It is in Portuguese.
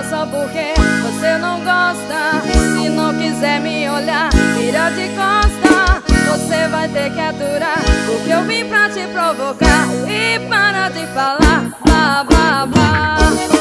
falar só porque você não gosta. Se não quiser me olhar, vira de costa. Você vai ter que aturar, porque eu vim pra te provocar. E para de falar, blá, blá, blá.